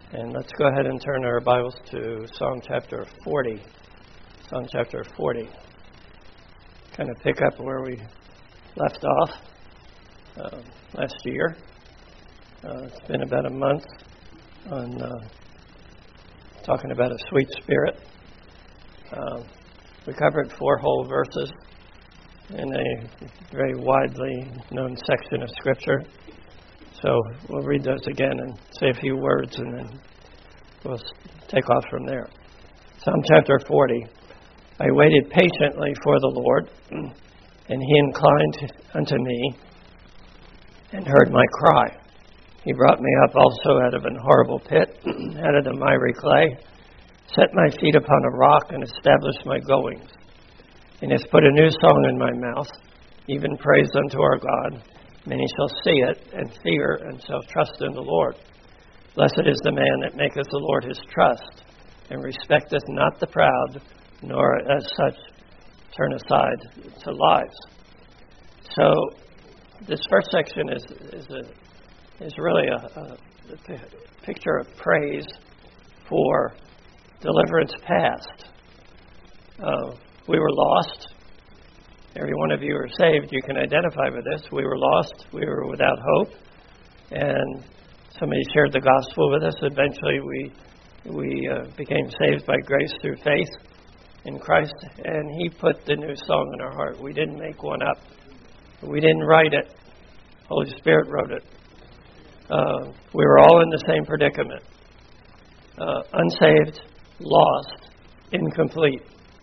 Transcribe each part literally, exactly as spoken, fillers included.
And let's go ahead and turn our Bibles to Psalm chapter forty. Psalm chapter forty. Kind of pick up where we left off uh, last year. Uh, it's been about a month on uh, talking about a sweet spirit. Uh, we covered four whole verses in a very widely known section of Scripture. So we'll read those again and say a few words, and then we'll take off from there. Psalm chapter forty. I waited patiently for the Lord, and He inclined unto me and heard my cry. He brought me up also out of an horrible pit, out of the miry clay, set my feet upon a rock, and established my goings. And hath put a new song in my mouth, even praise unto our God. Many shall see it, and fear, and shall trust in the Lord. Blessed is the man that maketh the Lord his trust, and respecteth not the proud, nor as such turn aside to lies. So this first section is is a, is really a, a, a picture of praise for deliverance past. Uh, we were lost. Every one of you are saved. You can identify with this. We were lost. We were without hope. And somebody shared the gospel with us. Eventually we we uh, became saved by grace through faith in Christ. And He put the new song in our heart. We didn't make one up. We didn't write it. Holy Spirit wrote it. Uh, we were all in the same predicament. Uh, unsaved, lost, incomplete.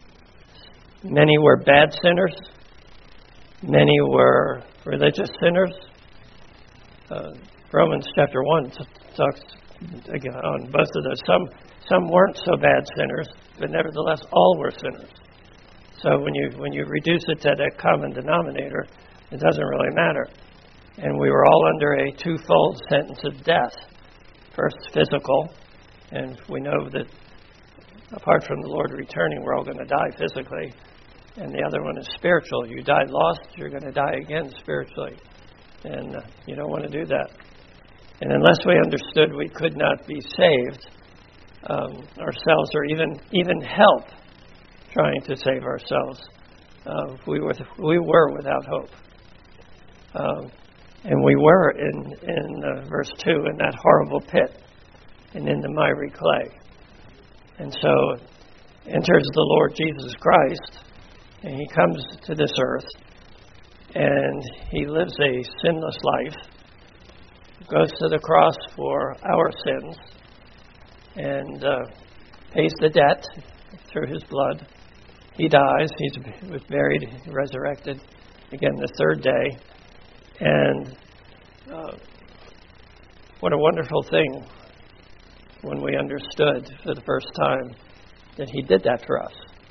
Many were bad sinners. Many were religious sinners. Uh, Romans chapter one t- talks again on both of those. Some some weren't so bad sinners, but nevertheless all were sinners. So when you when you reduce it to that common denominator, it doesn't really matter. And we were all under a twofold sentence of death. First, physical, and we know that apart from the Lord returning, we're all going to die physically. And the other one is spiritual. You died lost, you're going to die again spiritually. And uh, you don't want to do that. And unless we understood we could not be saved um, ourselves, or even even help trying to save ourselves, uh, we were we were without hope. Um, and we were in, in uh, verse two, in that horrible pit and in the miry clay. And so enters the Lord Jesus Christ. And He comes to this earth, and He lives a sinless life, goes to the cross for our sins, and uh, pays the debt through His blood. He dies. He was buried, resurrected again the third day. And uh, what a wonderful thing when we understood for the first time that He did that for us.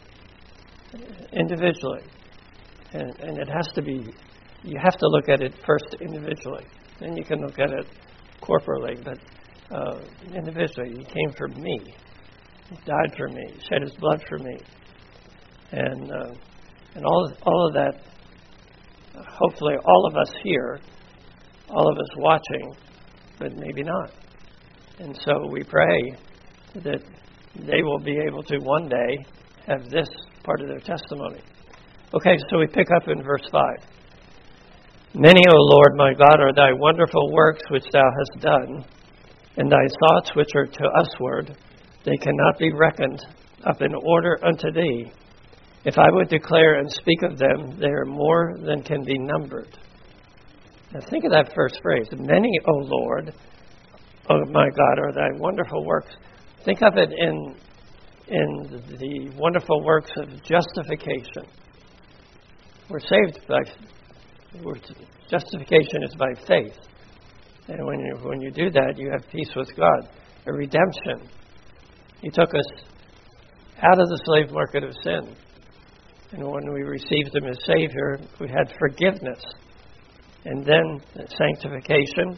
Individually, and, and it has to be, you have to look at it first individually, then you can look at it corporately, but uh, individually. He came for me, He died for me, He shed His blood for me, and uh, and all of, all of that. Hopefully, all of us here, all of us watching, but maybe not. And so we pray that they will be able to one day have this part of their testimony. Okay, so we pick up in verse five. Many, O Lord, my God, are thy wonderful works which thou hast done, and thy thoughts which are to usward, they cannot be reckoned up in order unto thee. If I would declare and speak of them, they are more than can be numbered. Now think of that first phrase. Many, O Lord, O my God, are thy wonderful works. Think of it in in the wonderful works of justification. We're saved by, we're, justification is by faith. And when you, when you do that, you have peace with God. A redemption. He took us out of the slave market of sin. And when we received Him as Savior, we had forgiveness. And then sanctification,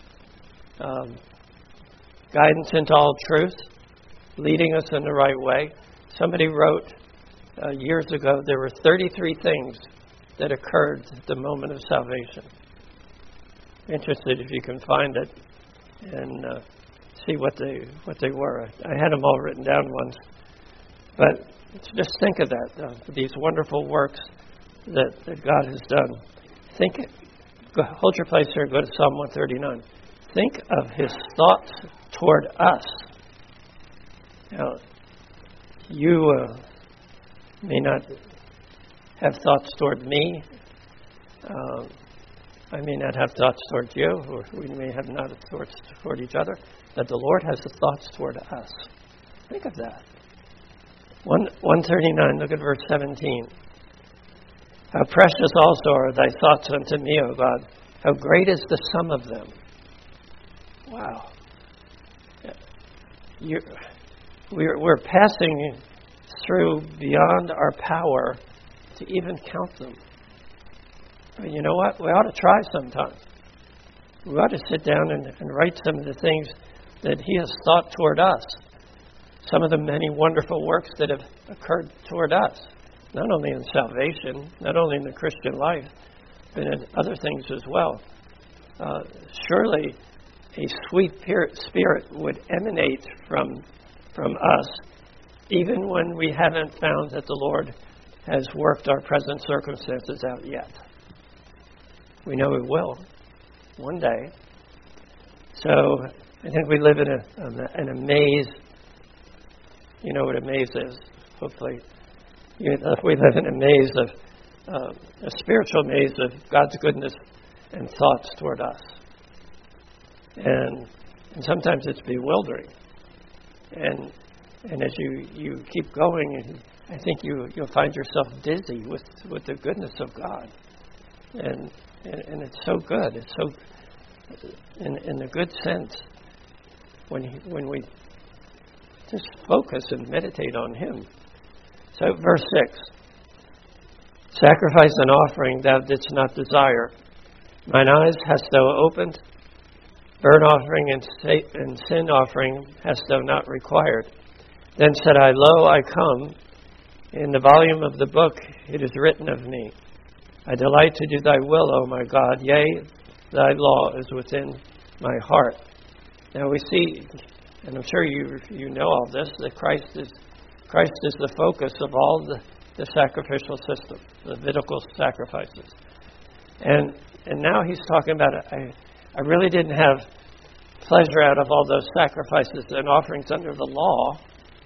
um, guidance into all truth, leading us in the right way. Somebody wrote uh, years ago, there were thirty-three things that occurred at the moment of salvation. Interested if you can find it in uh, see what they what they were. I had them all written down once, but just think of that. Uh, these wonderful works that, that God has done. Think. Go, hold your place here. Go to Psalm one thirty-nine. Think of His thoughts toward us. Now, you uh, may not have thoughts toward me. Um, I may not have thoughts toward you, or we may have not thoughts toward each other, but the Lord has the thoughts toward us. Think of that. one thirty-nine, look at verse seventeen. How precious also are thy thoughts unto me, O God. How great is the sum of them. Wow. You're, we're, we're passing through beyond our power to even count them. But you know what? We ought to try sometime. We ought to sit down and, and write some of the things that He has thought toward us. Some of the many wonderful works that have occurred toward us. Not only in salvation, not only in the Christian life, but in other things as well. Uh, surely a sweet spirit would emanate from, from us, even when we haven't found that the Lord has worked our present circumstances out yet. We know He will, one day. So I think we live in a, an amaze. You know what a maze is, hopefully. You know, we live in a maze of, uh, a spiritual maze of God's goodness and thoughts toward us. And, and sometimes it's bewildering. And and as you, you keep going, I think you, you'll find yourself dizzy with, with the goodness of God. And, and and it's so good. It's so, in in a good sense, when he, when we just focus and meditate on Him. So verse six, sacrifice and offering thou didst not desire. Mine eyes hast thou opened. Burnt offering and, sa- and sin offering hast thou not required. Then said I, Lo, I come. In the volume of the book it is written of me. I delight to do thy will, O my God. Yea, thy law is within my heart. Now we see, and I'm sure you you know all this, that Christ is Christ is the focus of all the, the sacrificial system, the Levitical sacrifices. And and now He's talking about, I, I really didn't have pleasure out of all those sacrifices and offerings under the law.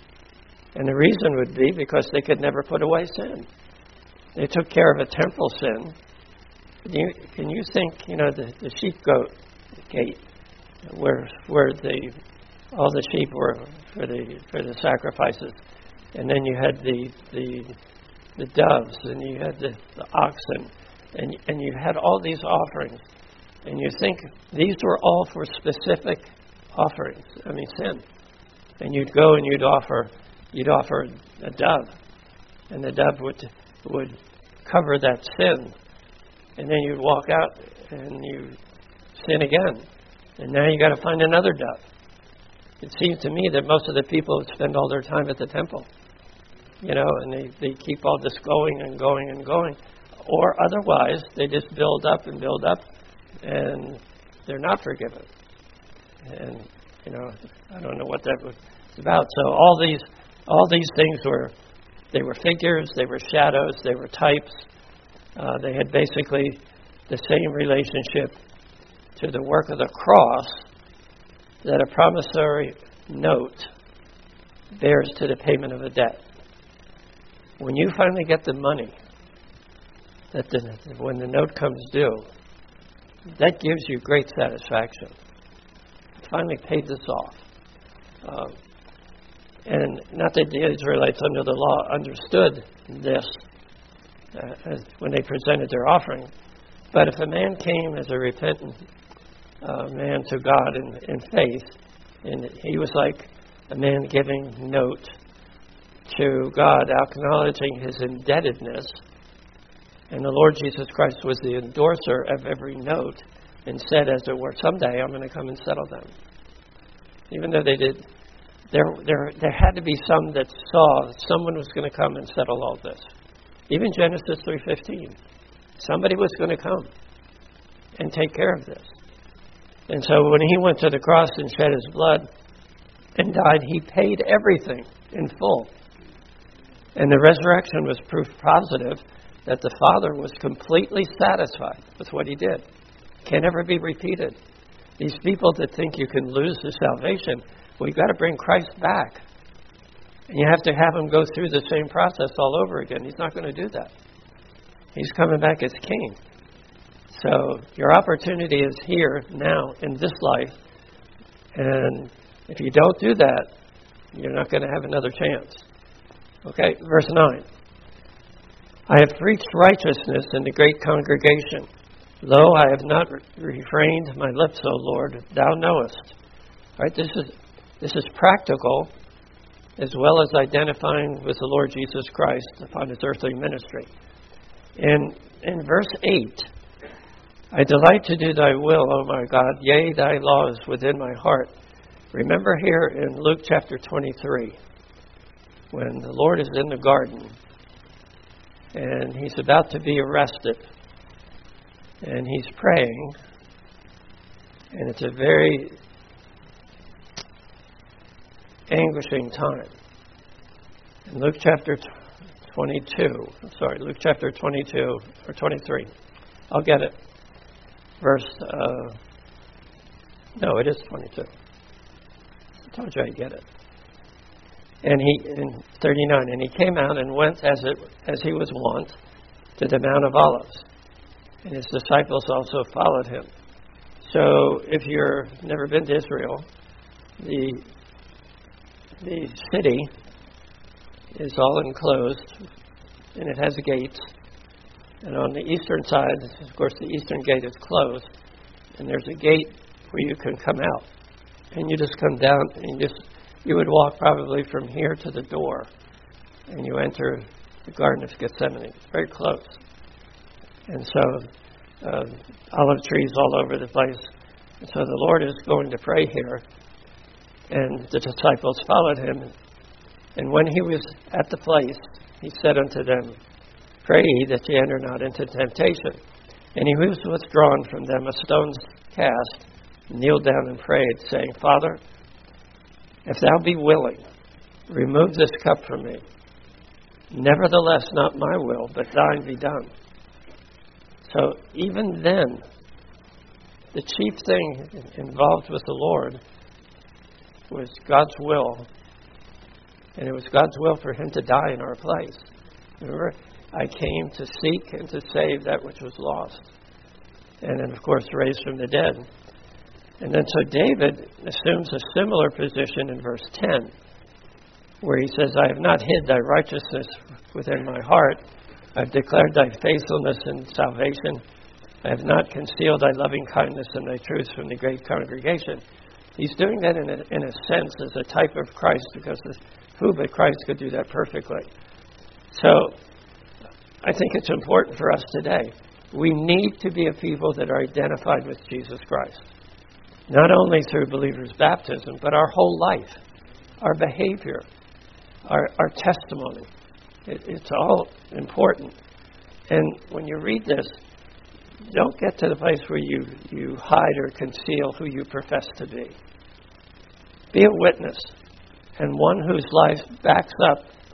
And the reason would be because they could never put away sin. They took care of a temporal sin. Can you, can you think, you know, the, the sheep goat gate, where where the all the sheep were for the for the sacrifices, and then you had the the the doves, and you had the, the oxen, and and you had all these offerings, and you think these were all for specific offerings. I mean, sin, and you'd go and you'd offer you'd offer a dove, and the dove would would cover that sin, and then you'd walk out and you sin again, and now you got to find another dove. It seems to me that most of the people would spend all their time at the temple, you know, and they, they keep all this going and going and going, or otherwise they just build up and build up, and they're not forgiven. And you know, I don't know what that was about. So all these all these things were. They were figures, they were shadows, they were types. Uh, they had basically the same relationship to the work of the cross that a promissory note bears to the payment of a debt. When you finally get the money, that the, when the note comes due, that gives you great satisfaction. I finally paid this off. Um, And not that the Israelites under the law understood this uh, as when they presented their offering, but if a man came as a repentant uh, man to God in, in faith, and he was like a man giving note to God, acknowledging his indebtedness, and the Lord Jesus Christ was the endorser of every note, and said, as it were, someday I'm going to come and settle them. Even though they did. There, there, there had to be some that saw someone was going to come and settle all this. Even Genesis three fifteen, somebody was going to come and take care of this. And so when He went to the cross and shed His blood, and died, he paid everything in full. And the resurrection was proof positive that the Father was completely satisfied with what he did. Can never be repeated. These people that think you can lose the salvation, well, you've got to bring Christ back. And you have to have him go through the same process all over again. He's not going to do that. He's coming back as king. So your opportunity is here now in this life. And if you don't do that, you're not going to have another chance. Okay, verse nine. I have preached righteousness in the great congregation. Lo, I have not re- refrained my lips, O Lord, thou knowest. All right, this is this is practical as well as identifying with the Lord Jesus Christ upon his earthly ministry. In in verse eight, I delight to do thy will, O my God, yea, thy law is within my heart. Remember here in Luke chapter twenty-three, when the Lord is in the garden and he's about to be arrested and he's praying, and it's a very anguishing time. In Luke chapter twenty-two, I'm sorry, Luke chapter twenty-two or twenty-three, I'll get it. Verse, uh, no, it is twenty-two. I told you I'd get it. And he, in thirty-nine, and he came out and went as it as he was wont to the Mount of Olives, and his disciples also followed him. So, if you've never been to Israel, the the city is all enclosed, and it has gates. And on the eastern side, of course, the eastern gate is closed, and there's a gate where you can come out, and you just come down, and you just you would walk probably from here to the door, and you enter the Garden of Gethsemane. It's very close. And so, uh, olive trees all over the place. And so the Lord is going to pray here, and the disciples followed him. And when he was at the place, he said unto them, Pray ye that ye enter not into temptation. And he was withdrawn from them a stone's cast, kneeled down and prayed, saying, Father, if thou be willing, remove this cup from me. Nevertheless, not my will, but thine be done. So even then, the chief thing involved with the Lord was God's will. And it was God's will for him to die in our place. Remember, I came to seek and to save that which was lost. And then, of course, raised from the dead. And then so David assumes a similar position in verse ten, where he says, I have not hid thy righteousness within my heart. I have declared thy faithfulness and salvation. I have not concealed thy loving kindness and thy truth from the great congregation. He's doing that in a, in a sense as a type of Christ, because who but Christ could do that perfectly? So I think it's important for us today. We need to be a people that are identified with Jesus Christ. Not only through believers' baptism, but our whole life, our behavior, our, our testimony. It, it's all important. And when you read this, don't get to the place where you, you hide or conceal who you profess to be. Be a witness, and one whose life backs up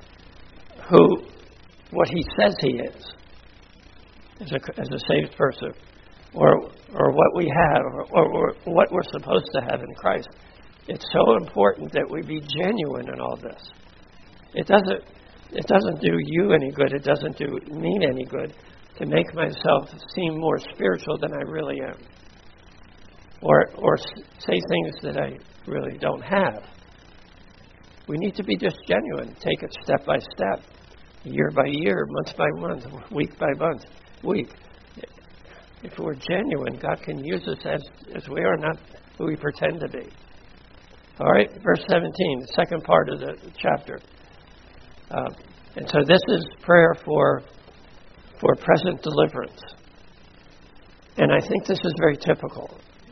who what he says he is as a, as a saved person, or or what we have, or, or, or what we're supposed to have in Christ. It's so important that we be genuine in all this. It doesn't it doesn't do you any good. It doesn't do me any good to make myself seem more spiritual than I really am, or or say things that I really don't have. We need to be just genuine. Take it step by step, year by year, month by month, week by month, week. If we're genuine, God can use us as, as we are, not who we pretend to be. All right, verse seventeen, the second part of the chapter. Uh, and so this is prayer for for present deliverance. And I think this is very typical,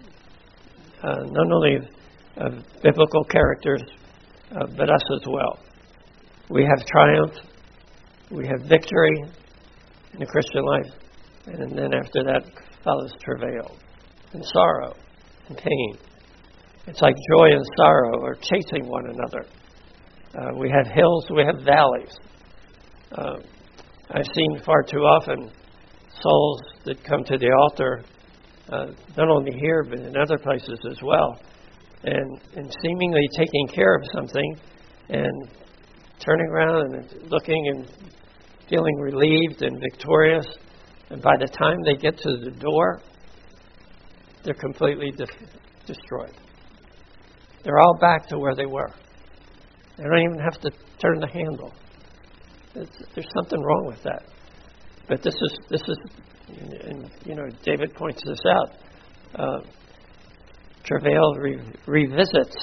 uh, not only of, of biblical characters, uh, but us as well. We have triumph, we have victory in the Christian life, and then after that follows travail and sorrow and pain. It's like joy and sorrow are chasing one another. Uh, we have hills, we have valleys. Uh, I've seen far too often souls that come to the altar, uh, not only here but in other places as well, and, and seemingly taking care of something and turning around and looking and feeling relieved and victorious. And by the time they get to the door, they're completely de- destroyed. They're all back to where they were. They don't even have to turn the handle. It's, there's something wrong with that. But this is, this is, and you know, David points this out. Uh, travail re- revisits,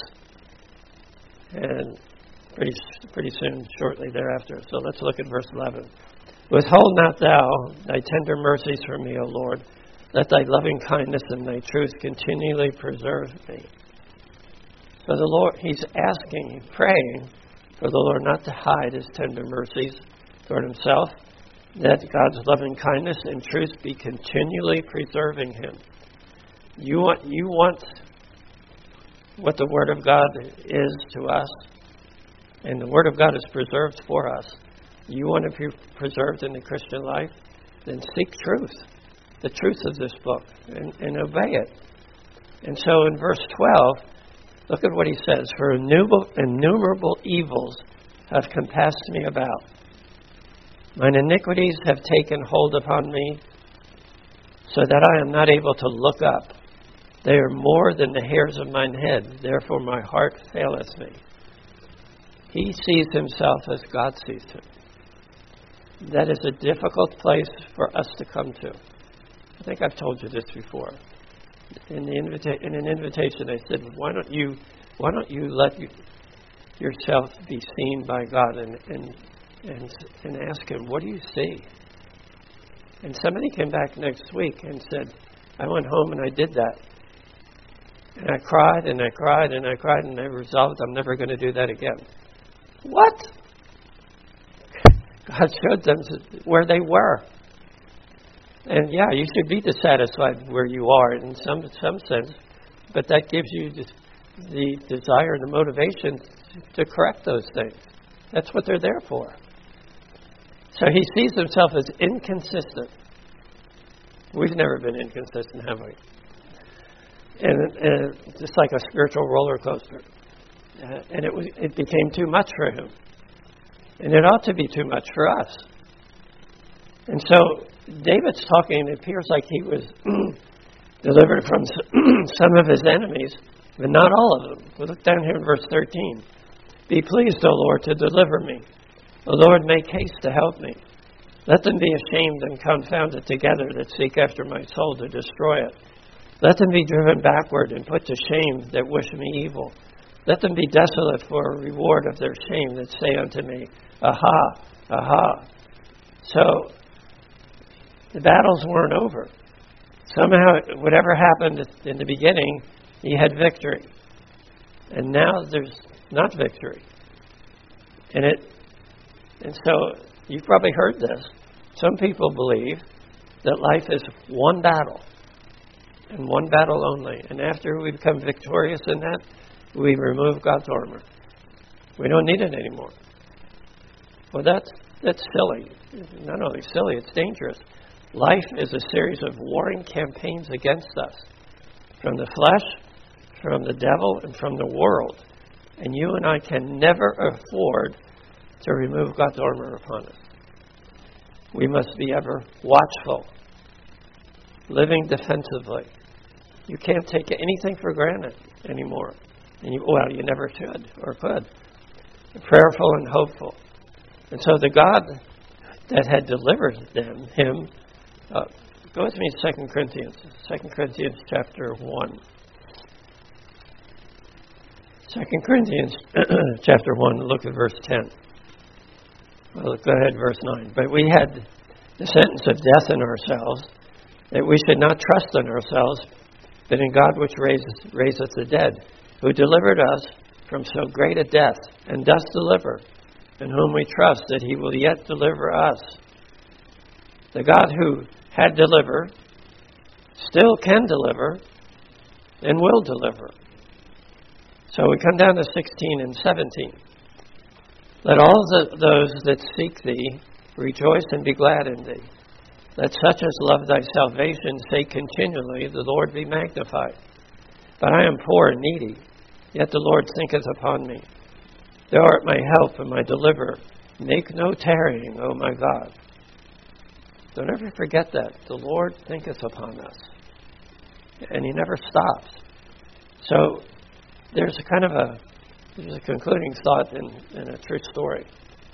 and pretty pretty soon, shortly thereafter. So let's look at verse eleven. Withhold not thou thy tender mercies from me, O Lord. Let thy loving kindness and thy truth continually preserve me. So the Lord, he's asking, praying for the Lord not to hide his tender mercies toward himself, that God's loving kindness and truth be continually preserving him. You want, you want what the Word of God is to us, and the Word of God is preserved for us. You want to be preserved in the Christian life? Then seek truth, the truth of this book, and, and obey it. And so in verse twelve, look at what he says. For innumerable, innumerable evils have compassed me about. Mine iniquities have taken hold upon me, so that I am not able to look up. They are more than the hairs of mine head, therefore my heart faileth me. He sees himself as God sees him. That is a difficult place for us to come to. I think I've told you this before. In the invita- in an invitation, I said, "Why don't you, why don't you let you, yourself be seen by God and and and and ask Him, what do you see?" And somebody came back next week and said, "I went home and I did that, and I cried and I cried and I cried and I resolved I'm never going to do that again." What? God showed them where they were. And yeah, you should be dissatisfied where you are in some some sense, but that gives you the, the desire and the motivation to correct those things. That's what they're there for. So he sees himself as inconsistent. We've never been inconsistent, have we? And, and just like a spiritual roller coaster. Uh, and it was, it became too much for him. And it ought to be too much for us. And so David's talking, it appears like he was delivered from some of his enemies, but not all of them. We look down here in verse thirteen. Be pleased, O Lord, to deliver me. O Lord, make haste to help me. Let them be ashamed and confounded together that seek after my soul to destroy it. Let them be driven backward and put to shame that wish me evil. Let them be desolate for a reward of their shame that say unto me, Aha, aha. So the battles weren't over. Somehow, whatever happened in the beginning, he had victory. And now there's not victory. And it, and so you've probably heard this. Some people believe that life is one battle, and one battle only. And after we become victorious in that, we remove God's armor. We don't need it anymore. Well, that's that's silly. Not only silly, it's dangerous. Life is a series of warring campaigns against us, from the flesh, from the devil, and from the world. And you and I can never afford to remove God's armor upon us. We must be ever watchful, living defensively. You can't take anything for granted anymore. And you, well, you never should or could. Prayerful and hopeful. And so the God that had delivered them, him, uh, go with me to Second Corinthians. Second Corinthians chapter one. Second Corinthians chapter one, look at verse ten. Well, go ahead, verse nine. But we had the sentence of death in ourselves, that we should not trust in ourselves, but in God which raises, raiseth the dead, who delivered us from so great a death, and does deliver, in whom we trust that he will yet deliver us. The God who had delivered, still can deliver, and will deliver. So we come down to sixteen and seventeen. Let all the, those that seek thee rejoice and be glad in thee. Let such as love thy salvation say continually, the Lord be magnified. But I am poor and needy, yet the Lord thinketh upon me. Thou art my help and my deliverer. Make no tarrying, O my God. Don't ever forget that. The Lord thinketh upon us. And he never stops. So there's a kind of a there's a concluding thought in, in a true story.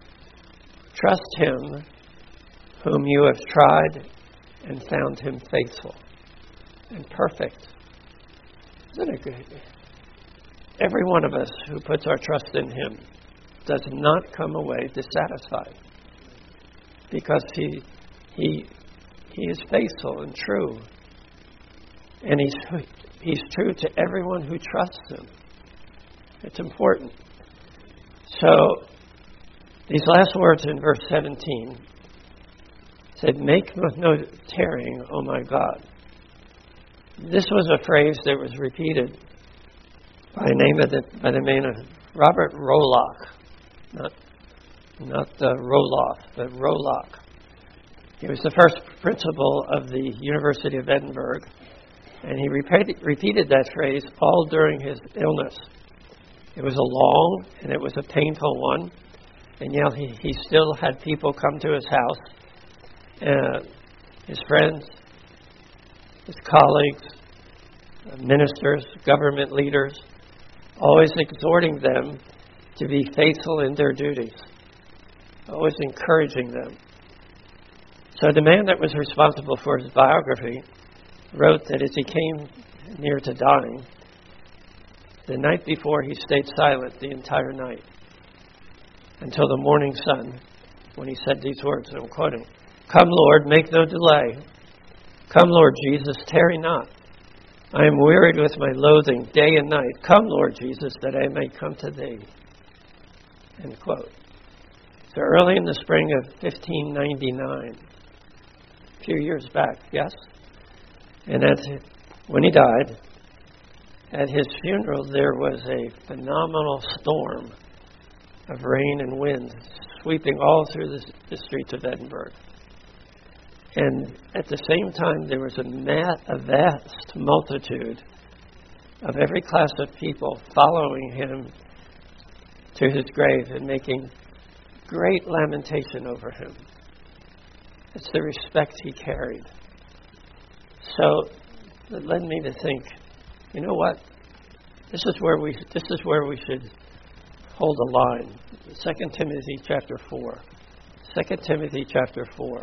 Trust him whom you have tried and found him faithful and perfect. Isn't it good? Every one of us who puts our trust in him does not come away dissatisfied, because he he he is faithful and true, and he's he's true to everyone who trusts him. It's important. So these last words in verse seventeen said, "Make no tarrying, O my God." This was a phrase that was repeated by name of the by the name of Robert Roloff, not not uh, Roloff, but Roloff. He was the first principal of the University of Edinburgh, and he repeated, repeated that phrase all during his illness. It was a long and it was a painful one, and yet he, he still had people come to his house, uh, his friends, his colleagues, ministers, government leaders, always exhorting them to be faithful in their duties, always encouraging them. So the man that was responsible for his biography wrote that as he came near to dying, the night before he stayed silent the entire night until the morning sun, when he said these words, and I'm quoting, "Come, Lord, make no delay. Come, Lord Jesus, tarry not. I am wearied with my loathing day and night. Come, Lord Jesus, that I may come to thee." End quote. So early in the spring of fifteen ninety-nine, a few years back, yes? And at, when he died, at his funeral there was a phenomenal storm of rain and wind sweeping all through the, the streets of Edinburgh. And at the same time, there was a, mat, a vast multitude of every class of people following him to his grave and making great lamentation over him. It's the respect he carried. So it led me to think, you know what? This is where we this is where we should hold a line. Second Timothy chapter four. Second Timothy chapter four.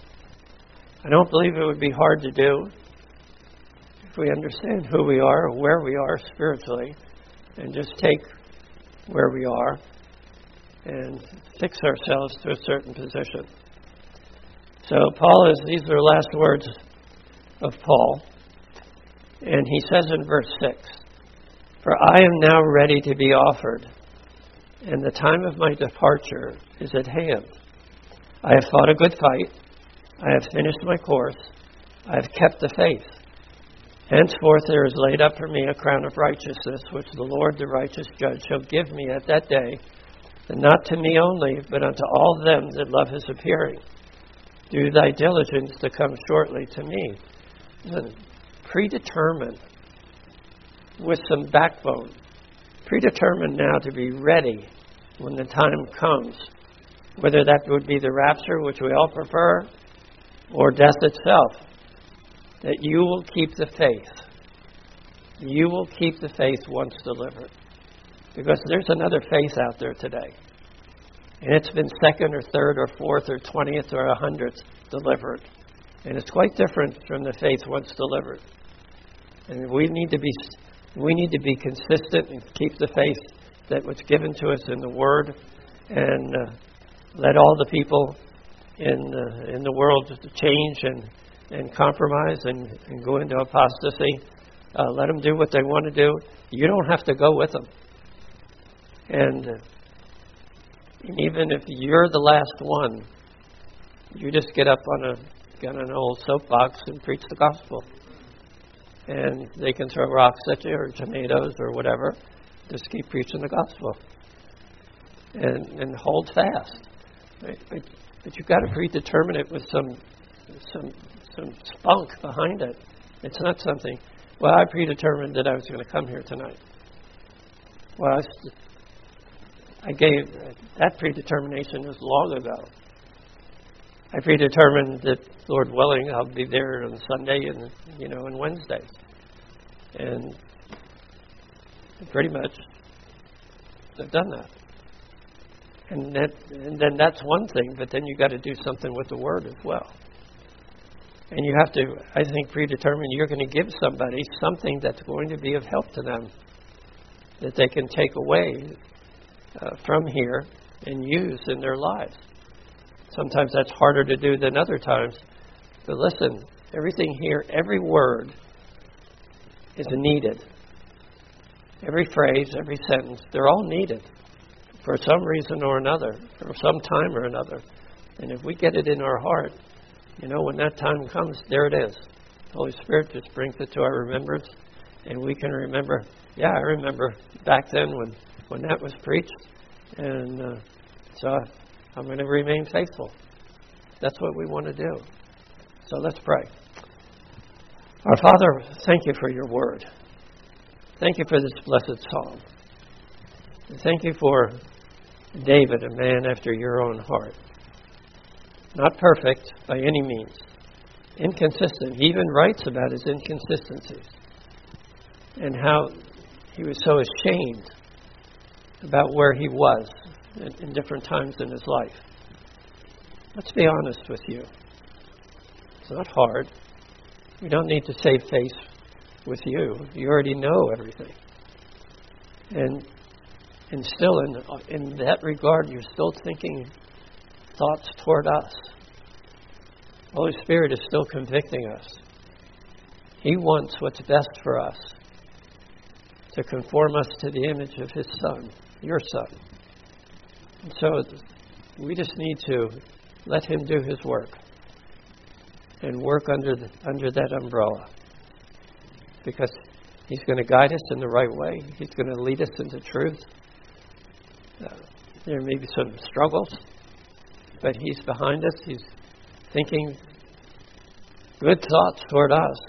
I don't believe it would be hard to do if we understand who we are, or where we are spiritually, and just take where we are and fix ourselves to a certain position. So Paul is, these are the last words of Paul, and he says in verse six, "For I am now ready to be offered, and the time of my departure is at hand. I have fought a good fight. I have finished my course. I have kept the faith. Henceforth there is laid up for me a crown of righteousness, which the Lord the righteous judge shall give me at that day, and not to me only, but unto all them that love his appearing. Do thy diligence to come shortly to me." Listen, predetermined, with some backbone. Predetermined now to be ready when the time comes, whether that would be the rapture, which we all prefer, or death itself, that you will keep the faith. You will keep the faith once delivered. Because there's another faith out there today. And it's been second or third or fourth or twentieth or a hundredth delivered. And it's quite different from the faith once delivered. And we need to be we need to be consistent and keep the faith that was given to us in the Word, and uh, let all the people in uh, in the world change and, and compromise and, and go into apostasy. Uh, let them do what they want to do. You don't have to go with them. And, uh, and even if you're the last one, you just get up on a get on an old soapbox and preach the gospel. And they can throw rocks at you or tomatoes or whatever, Just keep preaching the gospel and, and hold fast. Right? But, but you've got to predetermine it with some some some spunk behind it. It's not something, well, I predetermined that I was going to come here tonight. Well, I, I gave, that predetermination was long ago. I predetermined that, Lord willing, I'll be there on Sunday and, you know, and Wednesdays. And pretty much, I've done that. And that, and then that's one thing, but then you got to do something with the Word as well. And you have to, I think, predetermine you're going to give somebody something that's going to be of help to them, that they can take away uh, from here and use in their lives. Sometimes that's harder to do than other times. But listen, everything here, every word is needed. Every phrase, every sentence, they're all needed for some reason or another, or some time or another. And if we get it in our heart, you know, when that time comes, there it is. The Holy Spirit just brings it to our remembrance, and we can remember, yeah, I remember back then when, when that was preached, and uh, so I'm going to remain faithful. That's what we want to do. So let's pray. Our Father, thank you for your word. Thank you for this blessed psalm. And thank you for David, a man after your own heart. Not perfect by any means. Inconsistent. He even writes about his inconsistencies and how he was so ashamed about where he was in, in different times in his life. Let's be honest with you. It's not hard. We don't need to save face with you. You already know everything. And and still in in that regard, you're still thinking thoughts toward us. The Holy Spirit is still convicting us. He wants what's best for us, to conform us to the image of His Son, your Son. And so we just need to let Him do His work and work under the, under that umbrella, because He's going to guide us in the right way. He's going to lead us into truth. Uh, there may be some struggles, but He's behind us. He's thinking good thoughts toward us.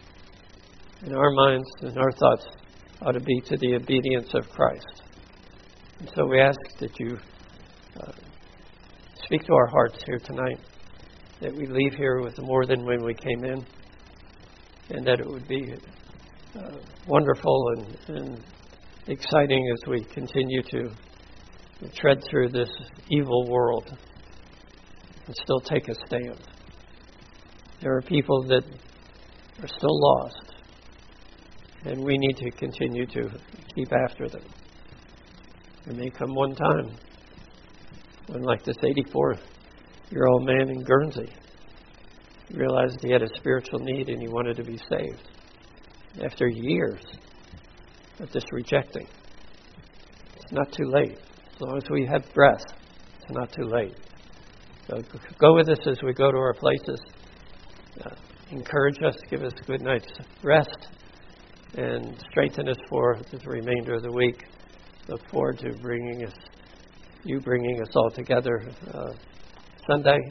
And our minds and our thoughts ought to be to the obedience of Christ. And so we ask that you uh, speak to our hearts here tonight, that we leave here with more than when we came in, and that it would be uh, wonderful and, and exciting as we continue to tread through this evil world and still take a stand. There are people that are still lost, and we need to continue to keep after them. There may come one time when, like this eighty-four-year-old man in Guernsey, realized he had a spiritual need and he wanted to be saved. After years of just rejecting. It's not too late. As long as we have breath, it's not too late. So go with us as we go to our places. Uh, encourage us, give us a good night's rest, and strengthen us for the remainder of the week. Look forward to bringing us, you bringing us all together uh, Sunday,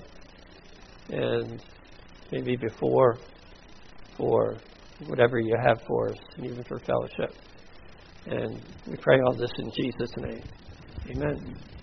and maybe before, for whatever you have for us, and even for fellowship. And we pray all this in Jesus' name. Amen.